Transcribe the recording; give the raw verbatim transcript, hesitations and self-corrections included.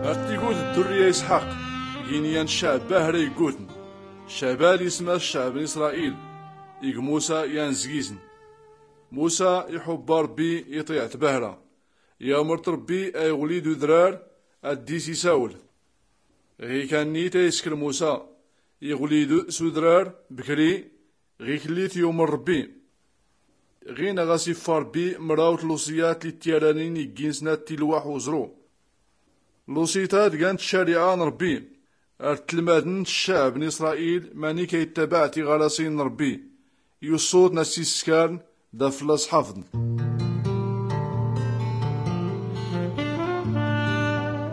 أرتيقود الدرية إسحاق جينيان الشعب باهري يقوتن شعبال اسمه الشعب إسرائيل إيق موسى ينزقيزن موسى يحب ربي يطيع تبهرة يا مرت ربي أي وليد ذرار الديسي ساول غي كان نيتا يسكر موسى يغليد سودرار بكري غي كليت يوم ربي غي نغاسي فاربي مراوت لوصيات للتيرانين يجينسنا تلواح وزرو لوصيتات كانت شريعة ربي ارتلمادن الشعب من إسرائيل ماني كيتبعتي غلاسين ربي يصوت ناسي سكان دفلس حفظن